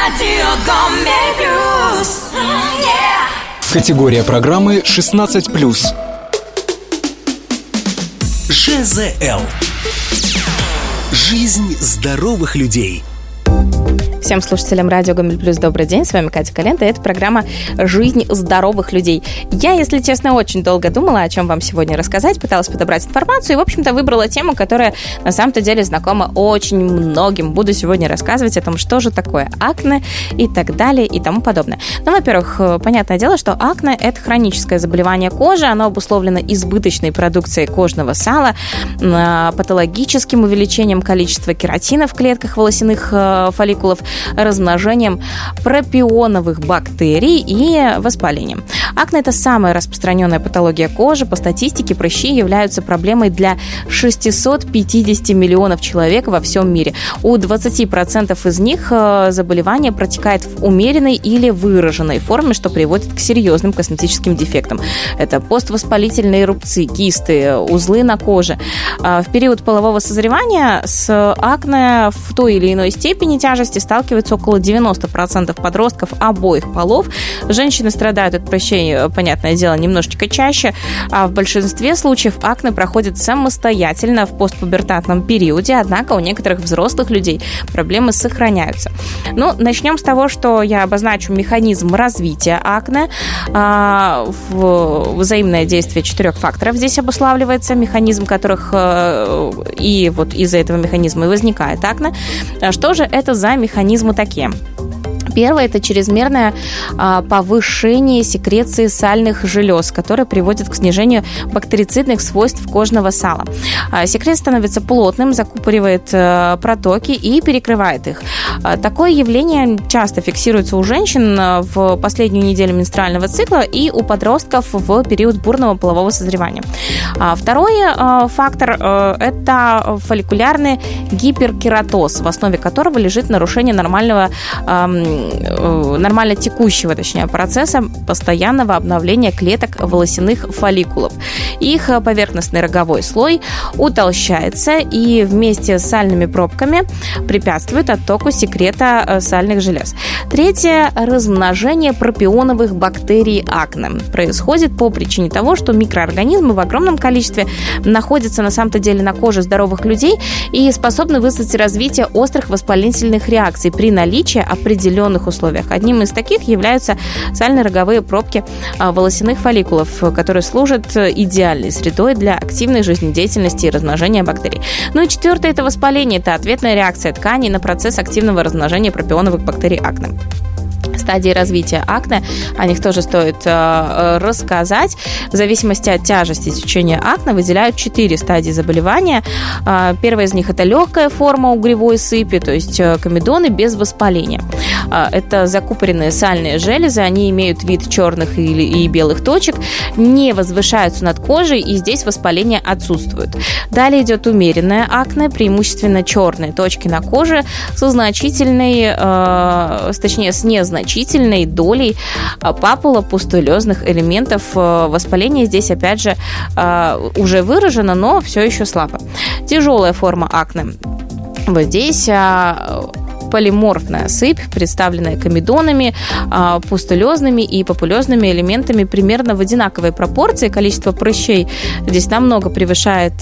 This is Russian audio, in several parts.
Категория программы 16+. ЖЗЛ. Жизнь здоровых людей. Всем слушателям радио Гомель Плюс добрый день, с вами Катя Колента, и это программа «Жизнь здоровых людей». Я, если честно, очень долго думала, о чем вам сегодня рассказать, пыталась подобрать информацию и, в общем-то, выбрала тему, которая на самом-то деле знакома очень многим. Буду сегодня рассказывать о том, что же такое акне и так далее и тому подобное. Ну, во-первых, понятное дело, что акне – это хроническое заболевание кожи, оно обусловлено избыточной продукцией кожного сала, патологическим увеличением количества кератина в клетках волосяных фолликулов, размножением пропионовых бактерий и воспалением. Акне – это самая распространенная патология кожи. По статистике, прыщи являются проблемой для 650 миллионов человек во всем мире. У 20% из них заболевание протекает в умеренной или выраженной форме, что приводит к серьезным косметическим дефектам. Это поствоспалительные рубцы, кисты, узлы на коже. В период полового созревания с акне в той или иной степени тяжести сталкиваются около 90% подростков обоих полов. Женщины страдают от прыщей, понятное дело, немножечко чаще, а в большинстве случаев акне проходит самостоятельно в постпубертатном периоде, однако у некоторых взрослых людей проблемы сохраняются. Ну, начнем с того, что я обозначу механизм развития акне. Взаимное действие 4 факторов здесь обуславливается, механизм которых и вот из-за этого механизма и возникает акне. Что же это за механизмы такие? Первое – это чрезмерное повышение секреции сальных желез, которое приводит к снижению бактерицидных свойств кожного сала. Секрет становится плотным, закупоривает протоки и перекрывает их. Такое явление часто фиксируется у женщин в последнюю неделю менструального цикла и у подростков в период бурного полового созревания. Второй фактор – это фолликулярный гиперкератоз, в основе которого лежит нарушение нормально текущего, процесса постоянного обновления клеток волосяных фолликулов. Их поверхностный роговой слой утолщается и вместе с сальными пробками препятствует оттоку секрета сальных желез. Третье – размножение пропионовых бактерий акне. Происходит по причине того, что микроорганизмы в огромном количестве находятся на самом-то деле на коже здоровых людей и способны вызвать развитие острых воспалительных реакций при наличии определенных условиях. Одним из таких являются сально-роговые пробки волосяных фолликулов, которые служат идеальной средой для активной жизнедеятельности и размножения бактерий. Ну и четвертое – это воспаление, это ответная реакция тканей на процесс активного размножения пропионовых бактерий акне. Стадии развития акне, о них тоже стоит рассказать. В зависимости от тяжести течения акне выделяют 4 стадии заболевания. Первая из них – это легкая форма угревой сыпи, то есть комедоны без воспаления. Это закупоренные сальные железы, они имеют вид черных и белых точек, не возвышаются над кожей, и здесь воспаление отсутствует. Далее идет умеренное акне, преимущественно черные точки на коже со значительной, с незначительной долей папулопустулезных элементов. Воспаление здесь, опять же, уже выражено, но все еще слабо. Тяжелая форма акне. Вот здесь полиморфная сыпь, представленная комедонами, пустулезными и папулезными элементами примерно в одинаковой пропорции. Количество прыщей здесь намного превышает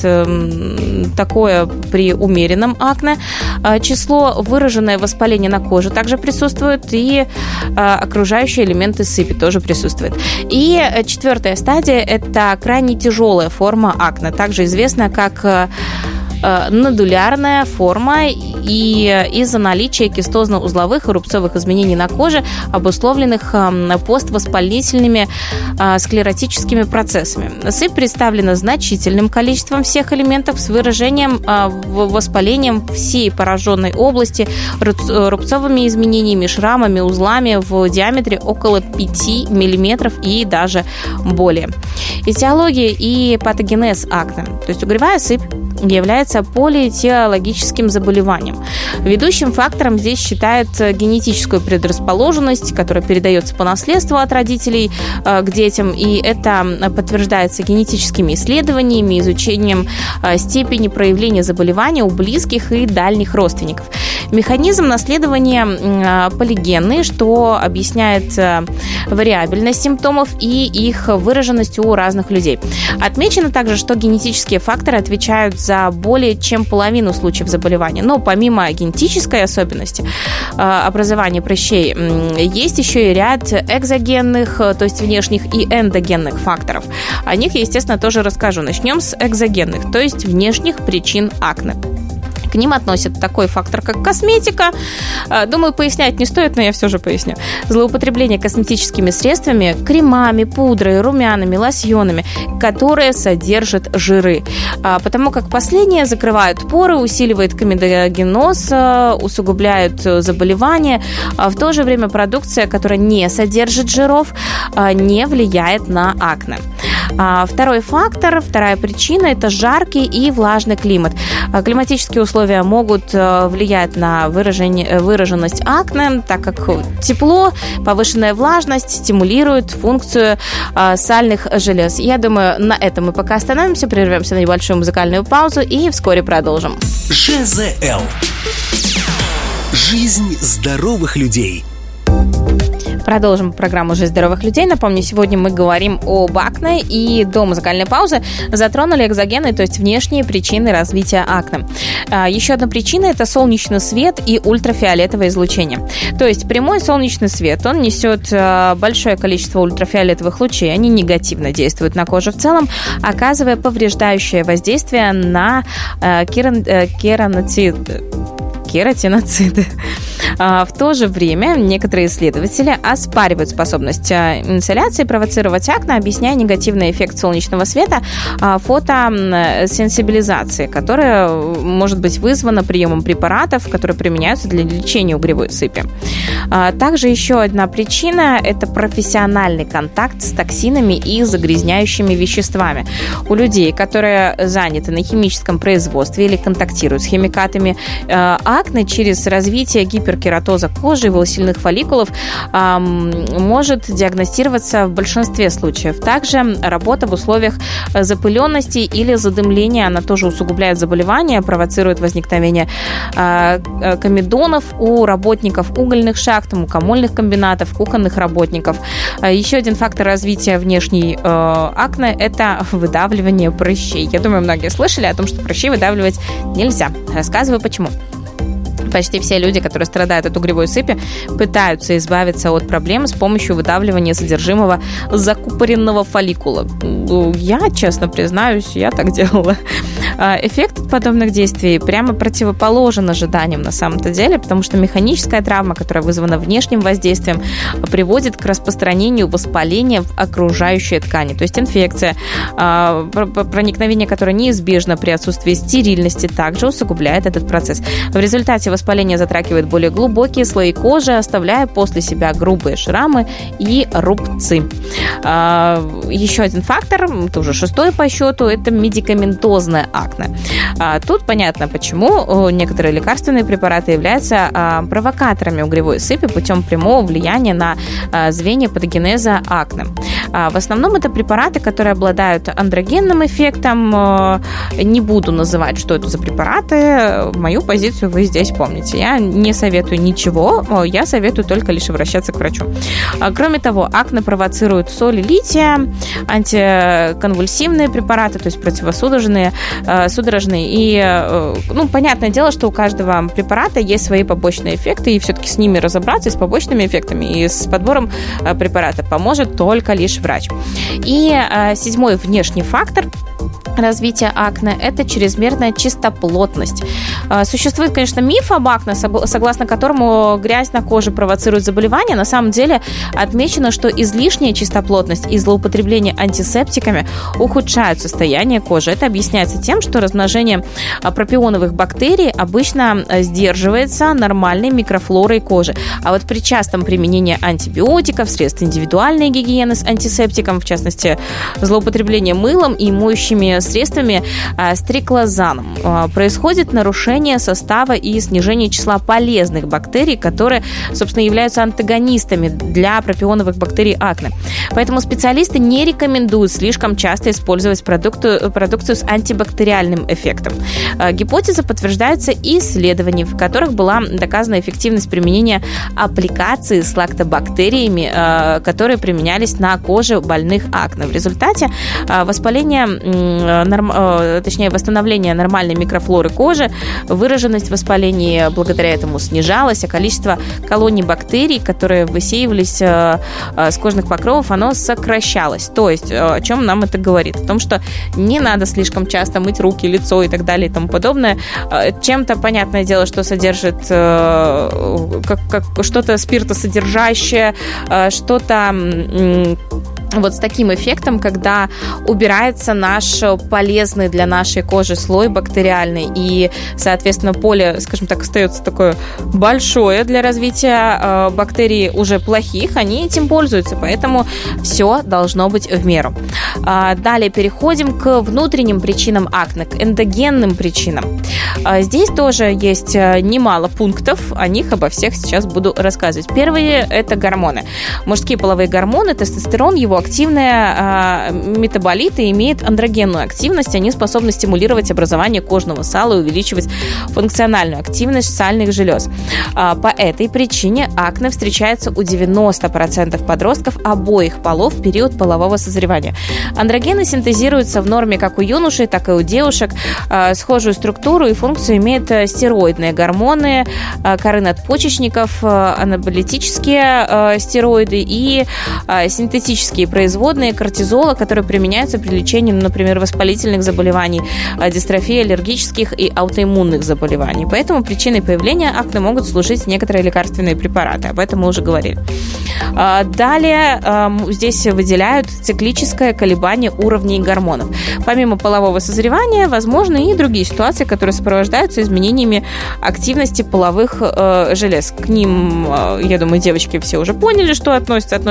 такое при умеренном акне. Число выраженное воспаление на коже также присутствует, и окружающие элементы сыпи тоже присутствуют. И 4-я стадия – это крайне тяжелая форма акне, также известная как нодулярная форма, и из-за наличия кистозно-узловых и рубцовых изменений на коже, обусловленных поствоспалительными склеротическими процессами. Сыпь представлена значительным количеством всех элементов с выражением воспалением всей пораженной области, рубцовыми изменениями, шрамами, узлами в диаметре около 5 мм и даже более. Этиология и патогенез акне. То есть угревая сыпь является является полиэтиологическим заболеванием. Ведущим фактором здесь считают генетическую предрасположенность, которая передается по наследству от родителей к детям, и это подтверждается генетическими исследованиями, изучением степени проявления заболевания у близких и дальних родственников. Механизм наследования полигенный, что объясняет вариабельность симптомов и их выраженность у разных людей. Отмечено также, что генетические факторы отвечают за более чем половину случаев заболевания. Но помимо генетической особенности образования прыщей, есть еще и ряд экзогенных, то есть внешних и эндогенных факторов. О них я, естественно, тоже расскажу. Начнем с экзогенных, то есть внешних причин акне. К ним относят такой фактор, как косметика. Думаю, пояснять не стоит, но я все же поясню. Злоупотребление косметическими средствами, кремами, пудрой, румянами, лосьонами, которые содержат жиры. Потому как последние закрывают поры, усиливают комедогеноз, усугубляют заболевания. В то же время продукция, которая не содержит жиров, не влияет на акне. Второй фактор, вторая причина – это жаркий и влажный климат. Климатические условия могут влиять на выраженность акне, так как тепло, повышенная влажность стимулируют функцию сальных желез. Я думаю, на этом мы пока остановимся, прервемся на небольшую музыкальную паузу и вскоре продолжим. ЖЗЛ. Жизнь здоровых людей. Продолжим программу «Жизнь здоровых людей». Напомню, сегодня мы говорим об акне и до музыкальной паузы затронули экзогены, то есть внешние причины развития акне. Еще одна причина – это солнечный свет и ультрафиолетовое излучение. То есть прямой солнечный свет, он несет большое количество ультрафиолетовых лучей, они негативно действуют на кожу в целом, оказывая повреждающее воздействие на кератиноциты. В то же время некоторые исследователи оспаривают способность инсоляции провоцировать акне, объясняя негативный эффект солнечного света фотосенсибилизации, которая может быть вызвана приемом препаратов, которые применяются для лечения угревой сыпи. Также еще одна причина – это профессиональный контакт с токсинами и загрязняющими веществами. У людей, которые заняты на химическом производстве или контактируют с химикатами, акне через развитие гиперкератоза кожи и волосяных фолликулов может диагностироваться в большинстве случаев. Также работа в условиях запыленности или задымления, она тоже усугубляет заболевание, провоцирует возникновение комедонов у работников угольных шахт, мукомольных комбинатов, кухонных работников. Еще один фактор развития внешней акне – это выдавливание прыщей. Я думаю, многие слышали о том, что прыщи выдавливать нельзя. Рассказываю, почему. Почти все люди, которые страдают от угревой сыпи, пытаются избавиться от проблем с помощью выдавливания содержимого закупоренного фолликула. Я, честно признаюсь, я так делала. Эффект от подобных действий прямо противоположен ожиданиям на самом-то деле, потому что механическая травма, которая вызвана внешним воздействием, приводит к распространению воспаления в окружающей ткани. То есть инфекция, проникновение которой неизбежно при отсутствии стерильности, также усугубляет этот процесс. В результате воспаление затрагивает более глубокие слои кожи, оставляя после себя грубые шрамы и рубцы. Еще один фактор, тоже шестой по счету, это медикаментозное акне. Тут понятно, почему некоторые лекарственные препараты являются провокаторами угревой сыпи путем прямого влияния на звенья патогенеза акне. В основном это препараты, которые обладают андрогенным эффектом. Не буду называть, что это за препараты. Мою позицию вы здесь помните. Я не советую ничего, я советую только лишь обращаться к врачу. Кроме того, акне провоцируют соли лития, антиконвульсивные препараты, то есть противосудорожные, и, понятное дело, что у каждого препарата есть свои побочные эффекты, и все-таки с ними разобраться, с побочными эффектами, и с подбором препарата поможет только лишь врач. И седьмой внешний фактор развития акне – это чрезмерная чистоплотность. Существует, конечно, миф об акне, согласно которому грязь на коже провоцирует заболевание. На самом деле отмечено, что излишняя чистоплотность и злоупотребление антисептиками ухудшают состояние кожи. Это объясняется тем, что размножение пропионовых бактерий обычно сдерживается нормальной микрофлорой кожи. А вот при частом применении антибиотиков, средств индивидуальной гигиены с антисептиком, в частности, злоупотребление мылом и моющими средствами стриклозаном. Происходит нарушение состава и снижение числа полезных бактерий, которые, собственно, являются антагонистами для пропионовых бактерий акне. Поэтому специалисты не рекомендуют слишком часто использовать продукцию с антибактериальным эффектом. Гипотеза подтверждается исследованиями, в которых была доказана эффективность применения аппликации с лактобактериями, которые применялись на коже больных акне. В результате восстановление нормальной микрофлоры кожи, выраженность воспалений благодаря этому снижалась, а количество колоний бактерий, которые высеивались с кожных покровов, оно сокращалось. То есть, о чем нам это говорит? О том, что не надо слишком часто мыть руки, лицо и так далее и тому подобное. Чем-то, понятное дело, что содержит как что-то спиртосодержащее, что-то вот с таким эффектом, когда убирается наш полезный для нашей кожи слой бактериальный, и, соответственно, поле, скажем так, остается такое большое для развития бактерий уже плохих, они этим пользуются, поэтому все должно быть в меру. Далее переходим к внутренним причинам акне, к эндогенным причинам. Здесь тоже есть немало пунктов, о них обо всех сейчас буду рассказывать. Первые – это гормоны. Мужские половые гормоны, тестостерон, его активные метаболиты имеют андрогенную активность, они способны стимулировать образование кожного сала и увеличивать функциональную активность сальных желез. По этой причине акне встречается у 90% подростков обоих полов в период полового созревания. Андрогены синтезируются в норме как у юношей, так и у девушек. Схожую структуру и функцию имеют стероидные гормоны, коры надпочечников, анаболитические стероиды и синтетические производные кортизола, которые применяются при лечении, например, воспалительных заболеваний, дистрофии, аллергических и аутоиммунных заболеваний. Поэтому причиной появления акне могут служить некоторые лекарственные препараты. Об этом мы уже говорили. Далее здесь выделяют циклическое колебание уровней гормонов. Помимо полового созревания, возможны и другие ситуации, которые сопровождаются изменениями активности половых желез. К ним, я думаю, девочки все уже поняли, что относится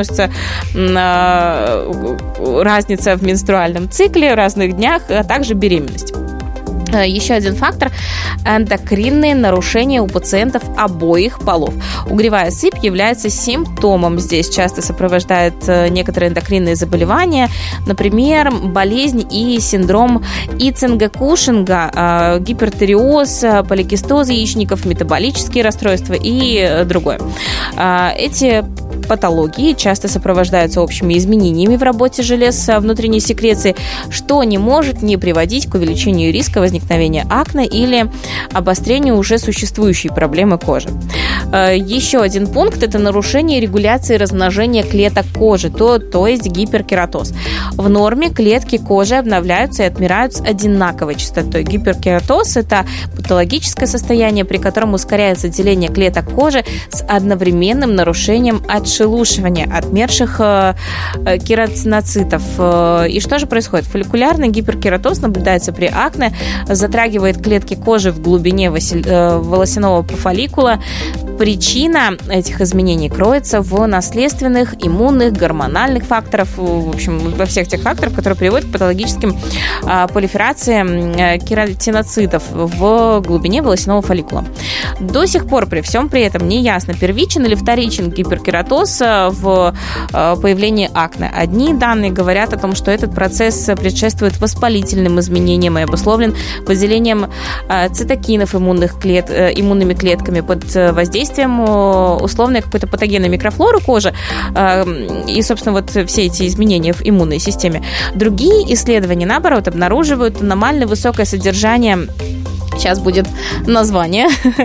разница в менструальном цикле, разных днях, а также беременность. Еще один фактор – эндокринные нарушения у пациентов обоих полов. Угревая сыпь является симптомом. Здесь часто сопровождает некоторые эндокринные заболевания, например, болезнь и синдром Ицинга-Кушинга, гипертиреоз, поликистоз яичников, метаболические расстройства и другое. Эти патологии часто сопровождаются общими изменениями в работе желез внутренней секреции, что не может не приводить к увеличению риска возникновения акне или обострению уже существующей проблемы кожи. Еще один пункт – это нарушение регуляции размножения клеток кожи, то есть гиперкератоз. В норме клетки кожи обновляются и отмирают с одинаковой частотой. Гиперкератоз – это патологическое состояние, при котором ускоряется деление клеток кожи с одновременным нарушением отшелушивания отмерших кератиноцитов. И что же происходит? Фолликулярный гиперкератоз наблюдается при акне, затрагивает клетки кожи в глубине волосяного фолликула. Причина этих изменений кроется в наследственных, иммунных, гормональных факторах, в общем, во всех тех факторах, которые приводят к патологическим пролиферациям кератиноцитов в глубине волосяного фолликула. До сих пор при всем при этом не ясно, первичен или вторичен гиперкератоз в появлении акне. Одни данные говорят о том, что этот процесс предшествует воспалительным изменениям и обусловлен выделением цитокинов иммунными клетками под воздействием условной какой-то патогенной микрофлоры кожи и, собственно, вот все эти изменения в иммунной системе. Другие исследования, наоборот, обнаруживают аномально высокое содержание, сейчас будет название,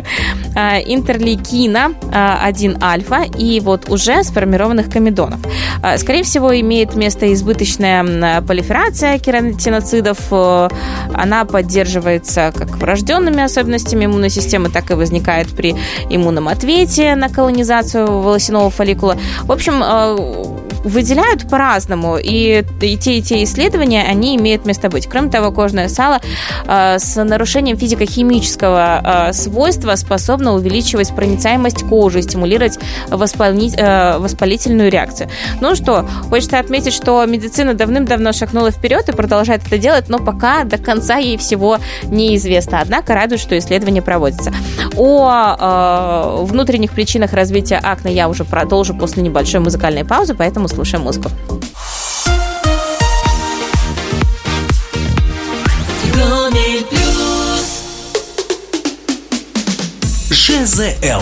интерлейкина 1-альфа и вот уже сформированных комедонов. Скорее всего, имеет место избыточная пролиферация кератиноцидов. Она поддерживается как врожденными особенностями иммунной системы, так и возникает при иммунном ответе на колонизацию волосяного фолликула. В общем, выделяют по-разному, и те исследования, они имеют место быть. Кроме того, кожное сало с нарушением физико-химического свойства способно увеличивать проницаемость кожи, стимулировать воспалительную реакцию. Ну что, хочется отметить, что медицина давным-давно шагнула вперед и продолжает это делать, но пока до конца ей всего неизвестно. Однако радует, что исследования проводятся. О внутренних причинах развития акне я уже продолжу после небольшой музыкальной паузы, поэтому слушаем музыку. ЖЗЛ.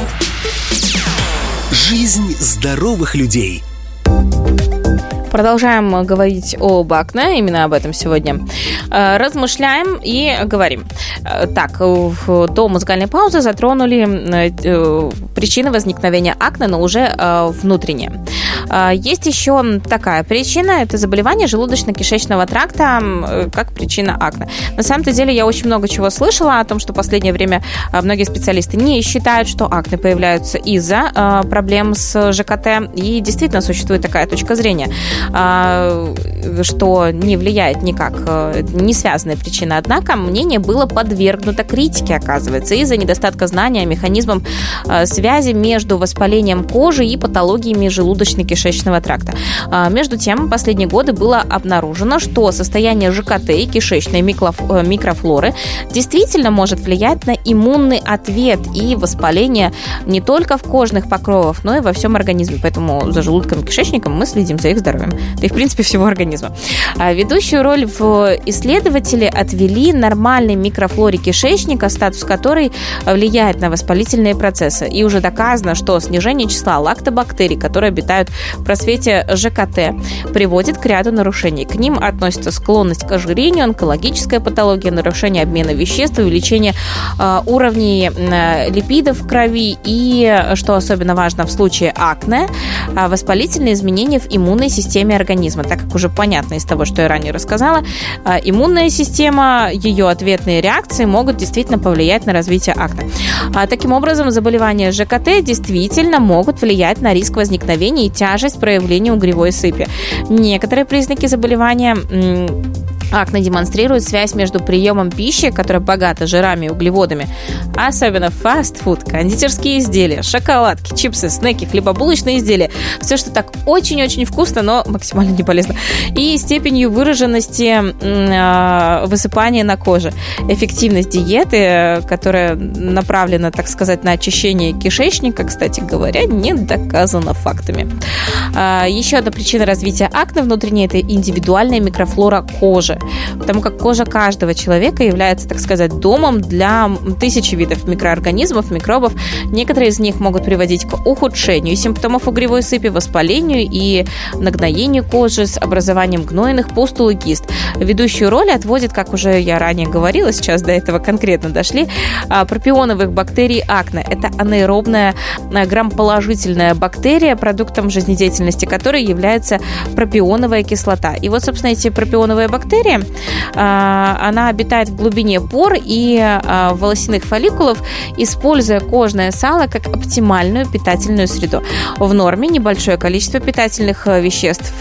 Жизнь здоровых людей. Продолжаем говорить об акне, именно об этом сегодня. Размышляем и говорим. Так, до музыкальной паузы затронули причины возникновения акне, но уже внутренние. Есть еще такая причина, это заболевание желудочно-кишечного тракта как причина акне. На самом-то деле я очень много чего слышала о том, что в последнее время многие специалисты не считают, что акне появляются из-за проблем с ЖКТ, и действительно существует такая точка зрения, что не влияет никак, не связанная причина. Однако мнение было подвергнуто критике, оказывается, из-за недостатка знания о механизмах связи между воспалением кожи и патологиями желудочно-кишечного тракта. Между тем, в последние годы было обнаружено, что состояние ЖКТ и кишечной микрофлоры действительно может влиять на иммунный ответ и воспаление не только в кожных покровах, но и во всем организме. Поэтому за желудком и кишечником мы следим за их здоровьем. Да и, в принципе, всего организма. Ведущую роль в исследователи отвели нормальной микрофлоре кишечника, статус которой влияет на воспалительные процессы. И уже доказано, что снижение числа лактобактерий, которые обитают в просвете ЖКТ, приводит к ряду нарушений. К ним относятся склонность к ожирению, онкологическая патология, нарушение обмена веществ, увеличение уровней липидов в крови и, что особенно важно в случае акне, воспалительные изменения в иммунной системе организма. Так как уже понятно из того, что я ранее рассказала, иммунная система, ее ответные реакции могут действительно повлиять на развитие акне. Таким образом, заболевания ЖКТ действительно могут влиять на риск возникновения и тяжесть проявления угревой сыпи. Некоторые признаки заболевания акне демонстрирует связь между приемом пищи, которая богата жирами и углеводами, особенно фастфуд, кондитерские изделия, шоколадки, чипсы, снеки, хлебобулочные изделия, все, что так очень-очень вкусно, но максимально не полезно, и степенью выраженности высыпания на коже. Эффективность диеты, которая направлена, так сказать, на очищение кишечника, кстати говоря, не доказана фактами. Еще одна причина развития акне внутренней – это индивидуальная микрофлора кожи. Потому как кожа каждого человека является, так сказать, домом для тысячи видов микроорганизмов, микробов. Некоторые из них могут приводить к ухудшению симптомов угревой сыпи, воспалению и нагноению кожи с образованием гнойных пустул и кист. Ведущую роль отводит, как уже я ранее говорила, сейчас до этого конкретно дошли, пропионовых бактерий акне. Это анаэробная грамположительная бактерия, продуктом жизнедеятельности которой является пропионовая кислота. И вот, собственно, эти пропионовые бактерии, она обитает в глубине пор и волосяных фолликулов, используя кожное сало как оптимальную питательную среду. В норме небольшое количество питательных веществ,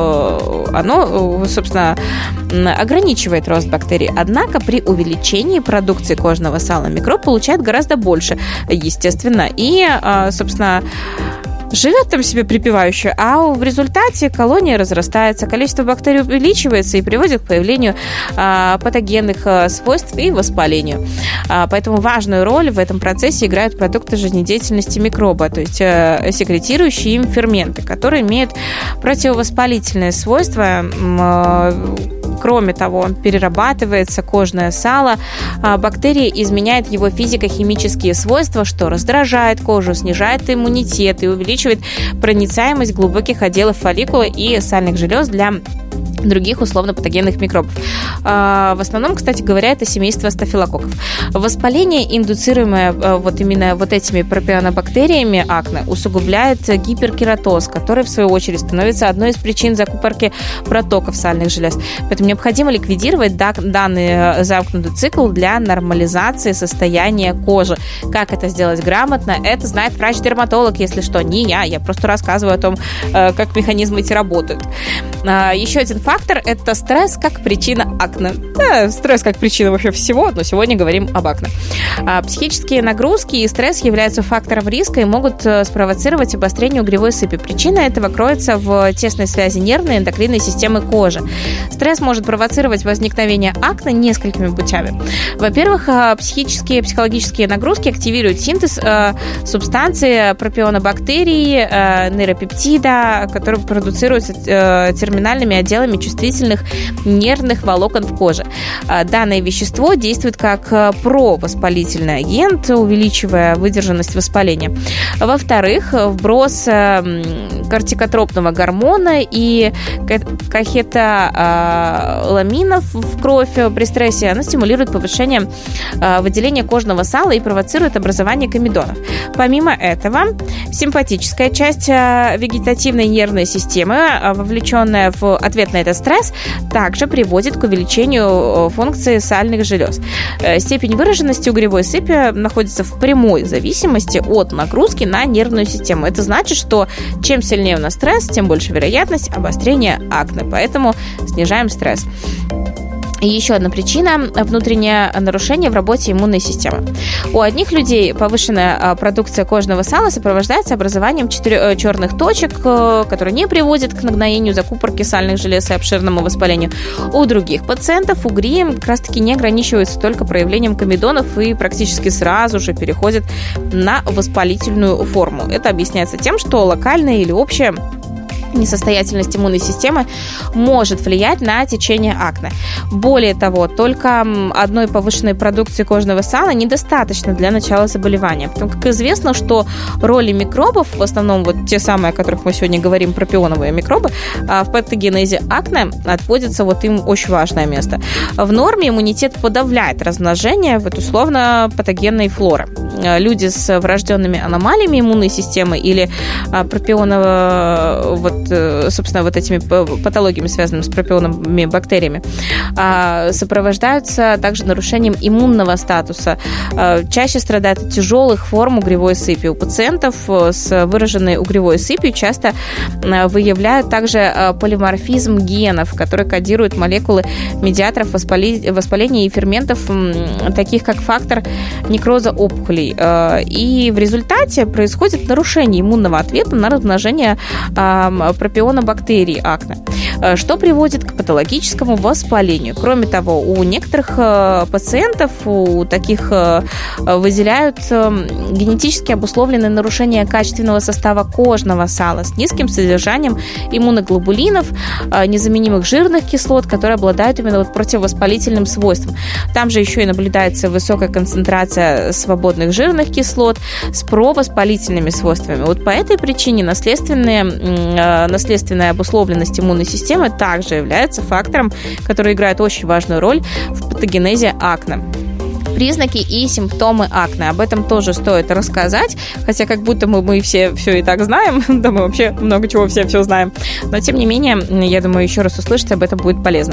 оно, собственно, ограничивает рост бактерий. Однако при увеличении продукции кожного сала микроб получает гораздо больше, естественно, и, собственно, живет там себе припеваючи, а в результате колония разрастается, количество бактерий увеличивается и приводит к появлению патогенных свойств и воспалению. Поэтому важную роль в этом процессе играют продукты жизнедеятельности микроба, то есть секретирующие им ферменты, которые имеют противовоспалительные свойства. Кроме того, перерабатывается кожное сало, бактерия изменяет его физико-химические свойства, что раздражает кожу, снижает иммунитет и увеличивает проницаемость глубоких отделов фолликула и сальных желез для других условно-патогенных микробов. В основном, кстати говоря, это семейство стафилококков. Воспаление, индуцируемое вот именно вот этими пропионобактериями акне, усугубляет гиперкератоз, который, в свою очередь, становится одной из причин закупорки протоков сальных желез. Поэтому необходимо ликвидировать данный замкнутый цикл для нормализации состояния кожи. Как это сделать грамотно, это знает врач-дерматолог, если что, не я просто рассказываю о том, как механизмы эти работают. Еще один фактор – это стресс как причина акне. Да, стресс как причина вообще всего, но сегодня говорим об акне. Психические нагрузки и стресс являются фактором риска и могут спровоцировать обострение угревой сыпи. Причина этого кроется в тесной связи нервной и эндокринной системы кожи. Стресс может провоцировать возникновение акне несколькими путями. Во-первых, психические и психологические нагрузки активируют синтез субстанции пропионобактерий, нейропептида, которые продуцируются терминальными отделами чувствительных нервных волокон в коже. Данное вещество действует как провоспалительный агент, увеличивая выдержанность воспаления. Во-вторых, вброс кортикотропного гормона и кахетоламинов в кровь при стрессе, она стимулирует повышение выделения кожного сала и провоцирует образование комедонов. Помимо этого, симпатическая часть вегетативной нервной системы, вовлеченная в ответ на этот стресс, также приводит к увеличению функции сальных желез. Степень выраженности угревой сыпи находится в прямой зависимости от нагрузки на нервную систему. Это значит, что чем сильнее у нас стресс, тем больше вероятность обострения акне. Поэтому снижаем стресс. И еще одна причина – внутреннее нарушение в работе иммунной системы. У одних людей повышенная продукция кожного сала сопровождается образованием черных точек, которые не приводят к нагноению, закупорке сальных желез и обширному воспалению. У других пациентов угри как раз-таки не ограничиваются только проявлением комедонов и практически сразу же переходят на воспалительную форму. Это объясняется тем, что локальная или общая несостоятельность иммунной системы может влиять на течение акне. Более того, только одной повышенной продукции кожного сала недостаточно для начала заболевания. Потому как известно, что роли микробов, в основном вот те самые, о которых мы сегодня говорим, пропионовые микробы, в патогенезе акне отводится вот им очень важное место. В норме иммунитет подавляет размножение вот условно патогенной флоры. Люди с врожденными аномалиями иммунной системы или пропионового собственно, вот этими патологиями, связанными с пропионными бактериями, сопровождаются также нарушением иммунного статуса. Чаще страдают от тяжелых форм угревой сыпи. У пациентов с выраженной угревой сыпью часто выявляют также полиморфизм генов, которые кодируют молекулы медиаторов воспаления и ферментов, таких как фактор некроза опухолей. И в результате происходит нарушение иммунного ответа на размножение пропионобактерий акне, что приводит к патологическому воспалению. Кроме того, у некоторых пациентов у таких выделяют генетически обусловленные нарушения качественного состава кожного сала с низким содержанием иммуноглобулинов, незаменимых жирных кислот, которые обладают именно вот противовоспалительным свойством. Там же еще и наблюдается высокая концентрация свободных жирных кислот с провоспалительными свойствами. Вот по этой причине наследственная обусловленность иммунной системы также является фактором, который играет очень важную роль в патогенезе акне. Признаки и симптомы акне. Об этом тоже стоит рассказать, хотя как будто мы все и так знаем, да мы вообще много чего все знаем, но тем не менее, я думаю, еще раз услышать об этом будет полезно.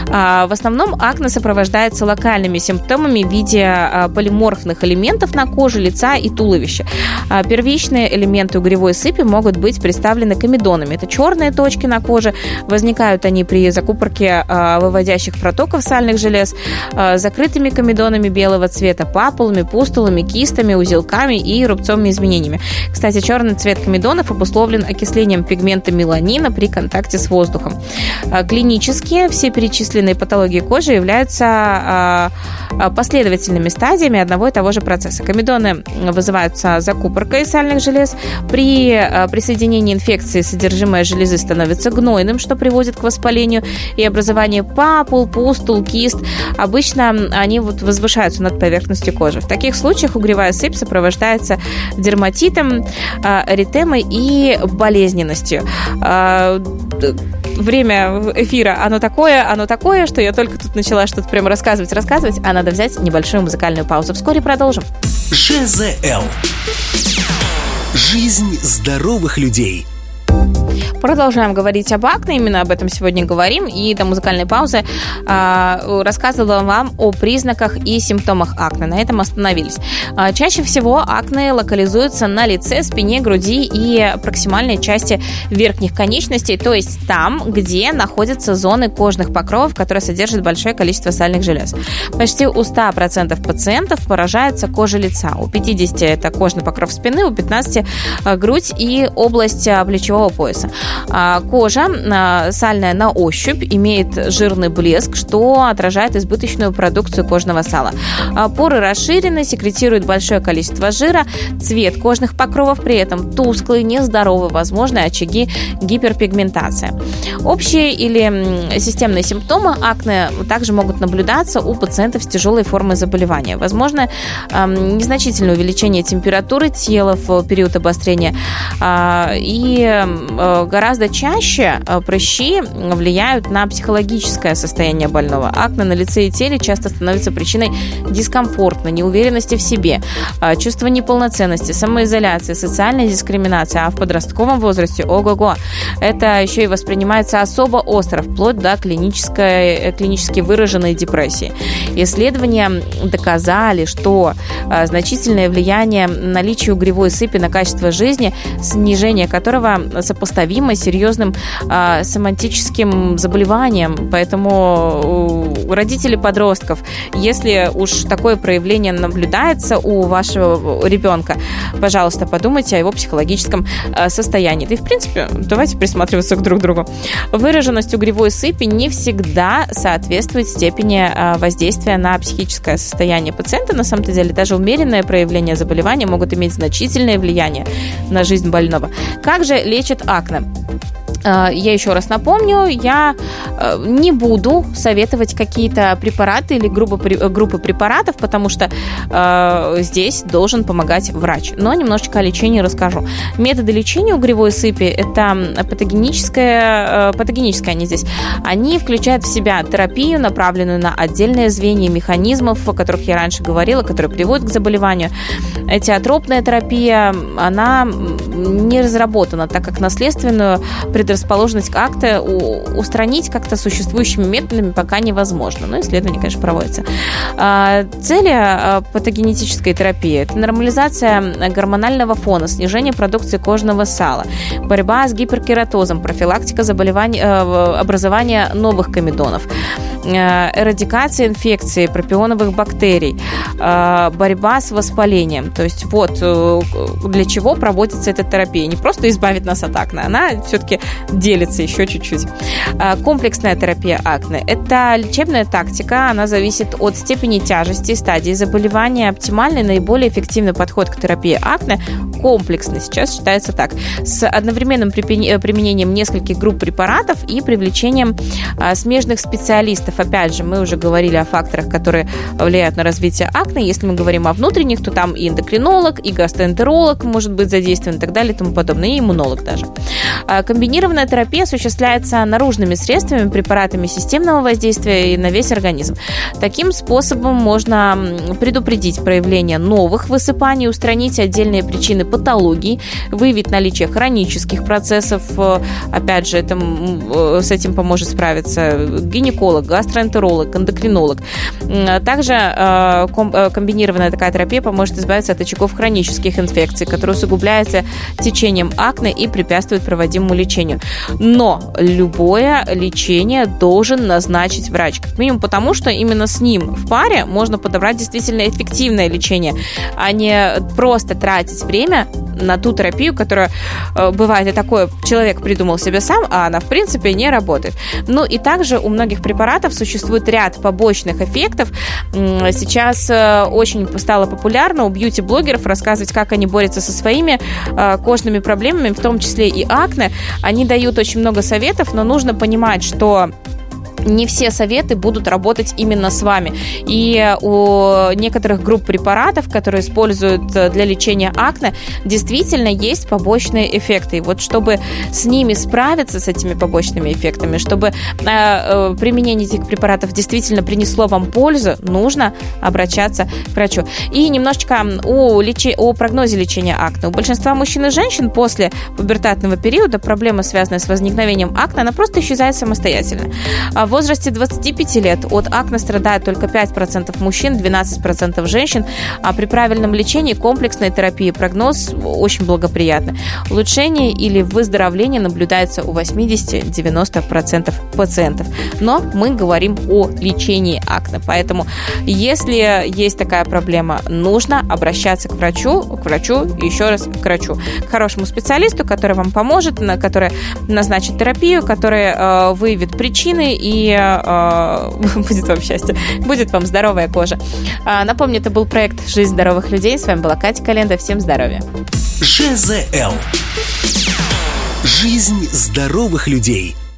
В основном акне сопровождается локальными симптомами в виде полиморфных элементов на коже, лица и туловища. Первичные элементы угревой сыпи могут быть представлены комедонами. Это черные точки на коже, возникают они при закупорке выводящих протоков сальных желез, закрытыми комедонами белого цвета, папулами, пустулами, кистами, узелками и рубцовыми изменениями. Кстати, черный цвет комедонов обусловлен окислением пигмента меланина при контакте с воздухом. Клинически все перечисленные патологии кожи являются последовательными стадиями одного и того же процесса. Комедоны вызываются закупоркой сальных желез. При присоединении инфекции содержимое железы становится гнойным, что приводит к воспалению и образованию папул, пустул, кист. Обычно они возвышаются над поверхностью кожи. В таких случаях угревая сыпь сопровождается дерматитом, эритемой и болезненностью. время эфира оно такое, что я только тут начала что-то прямо рассказывать, а надо взять небольшую музыкальную паузу. Вскоре продолжим. ЖЗЛ. Жизнь здоровых людей. Продолжаем говорить об акне, именно об этом сегодня говорим. И до музыкальной паузы рассказывала вам о признаках и симптомах акне. На этом остановились. Чаще всего акне локализуется на лице, спине, груди и проксимальной части верхних конечностей, то есть там, где находятся зоны кожных покровов, которые содержат большое количество сальных желез. Почти у 100% пациентов поражается кожа лица. У 50% это кожный покров спины, у 15% грудь и область плечевого пояса. Кожа сальная на ощупь, имеет жирный блеск, что отражает избыточную продукцию кожного сала. Поры расширены, секретируют большое количество жира, цвет кожных покровов при этом тусклый, нездоровый, возможны очаги гиперпигментации. Общие или системные симптомы акне также могут наблюдаться у пациентов с тяжелой формой заболевания. Возможно незначительное увеличение температуры тела в период обострения и гораздо чаще прыщи влияют на психологическое состояние больного. Акне на лице и теле часто становится причиной дискомфорта, неуверенности в себе, чувства неполноценности, самоизоляции, социальной дискриминации, а в подростковом возрасте, ого-го, это еще и воспринимается особо остро, вплоть до клинически выраженной депрессии. Исследования доказали, что значительное влияние наличия угревой сыпи на качество жизни, снижение которого сопоставимо с серьезным соматическим заболеванием. Поэтому родители подростков, если уж такое проявление наблюдается у вашего ребенка, пожалуйста, подумайте о его психологическом состоянии. Да и, в принципе, давайте присматриваться друг к другу. Выраженность угревой сыпи не всегда соответствует степени воздействия на психическое состояние пациента. На самом-то деле, даже умеренное проявление заболевания могут иметь значительное влияние на жизнь больного. Как же лечат акне? Я еще раз напомню, я не буду советовать какие-то препараты или группы препаратов, потому что здесь должен помогать врач. Но немножечко о лечении расскажу. Методы лечения угревой сыпи – это патогенические они здесь. Они включают в себя терапию, направленную на отдельные звенья механизмов, о которых я раньше говорила, которые приводят к заболеванию. Этиотропная терапия, она не разработана, так как наследственную предрасположенность к акне устранить как-то существующими методами пока невозможно. Но исследования, конечно, проводятся. Цели патогенетической терапии – это нормализация гормонального фона, снижение продукции кожного сала, борьба с гиперкератозом, профилактика образования новых комедонов, эрадикация инфекции, пропионовых бактерий, борьба с воспалением. То есть вот для чего проводится эта терапия. Не просто избавить нас от акне, она все-таки делится еще чуть-чуть. Комплексная терапия акне – это лечебная тактика, она зависит от степени тяжести, стадии заболевания. Оптимальный, наиболее эффективный подход к терапии акне – комплексный, сейчас считается так, с одновременным применением нескольких групп препаратов и привлечением смежных специалистов. Опять же, мы уже говорили о факторах, которые влияют на развитие акне. Если мы говорим о внутренних, то там и эндокринолог, и гастроэнтеролог может быть задействован и так далее и тому подобное, и иммунолог даже. Комбинированная терапия осуществляется наружными средствами, препаратами системного воздействия и на весь организм. Таким способом можно предупредить проявление новых высыпаний, устранить отдельные причины патологии, выявить наличие хронических процессов. Опять же, с этим поможет справиться гинеколог, гастроэнтеролог, эндокринолог. Также комбинированная такая терапия поможет избавиться от очагов хронических инфекций, которые усугубляются течением акне и препятствуют проводимому лечению. Но любое лечение должен назначить врач. Как минимум потому, что именно с ним в паре можно подобрать действительно эффективное лечение, а не просто тратить время на ту терапию, которая бывает и такое, человек придумал себе сам, а она в принципе не работает. Ну и также у многих препаратов существует ряд побочных эффектов. Сейчас очень стало популярно у бьюти-блогеров рассказывать, как они борются со своими кожными проблемами, в том числе и акне. Они дают очень много советов, но нужно понимать, что не все советы будут работать именно с вами. И у некоторых групп препаратов, которые используют для лечения акне, действительно есть побочные эффекты. И вот чтобы с ними справиться, с этими побочными эффектами, чтобы применение этих препаратов действительно принесло вам пользу, нужно обращаться к врачу. И немножечко о прогнозе лечения акне. У большинства мужчин и женщин после пубертатного периода проблема, связанная с возникновением акне, она просто исчезает самостоятельно. В возрасте 25 лет от акне страдает только 5% мужчин, 12% женщин, а при правильном лечении комплексной терапии прогноз очень благоприятный. Улучшение или выздоровление наблюдается у 80-90% пациентов. Но мы говорим о лечении акне, поэтому если есть такая проблема, нужно обращаться к врачу, еще раз к врачу, к хорошему специалисту, который вам поможет, который назначит терапию, который выявит причины и будет вам счастье, будет вам здоровая кожа. Напомню, это был проект «Жизнь здоровых людей». С вами была Катя Календа. Всем здоровья. ЖЗЛ. Жизнь здоровых людей.